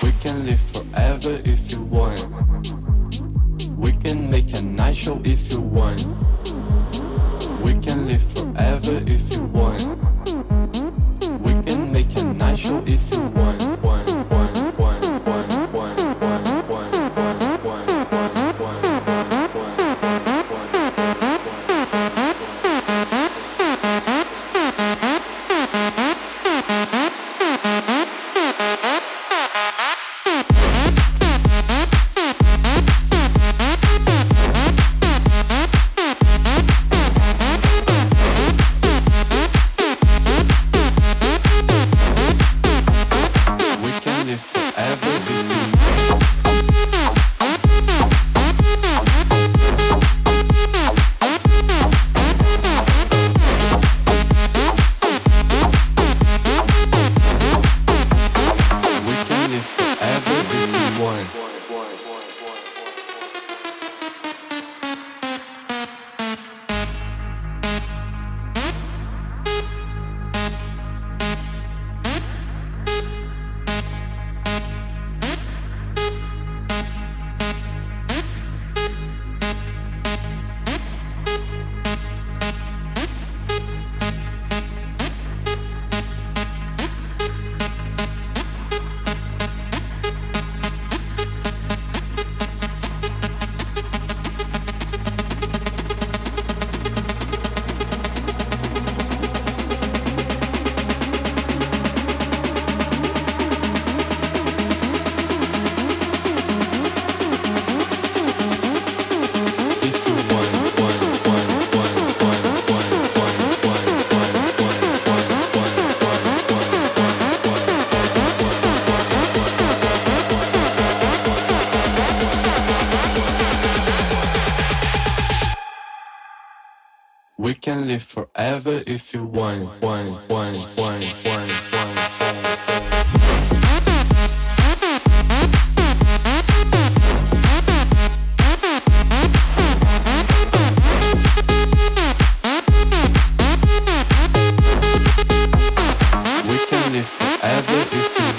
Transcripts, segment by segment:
We can live forever if you want. We can make a night show if you want. We can live forever if you want. We can make a night show if you want. We can live forever if you want. We can live forever if you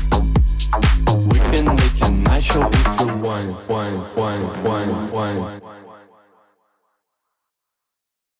one.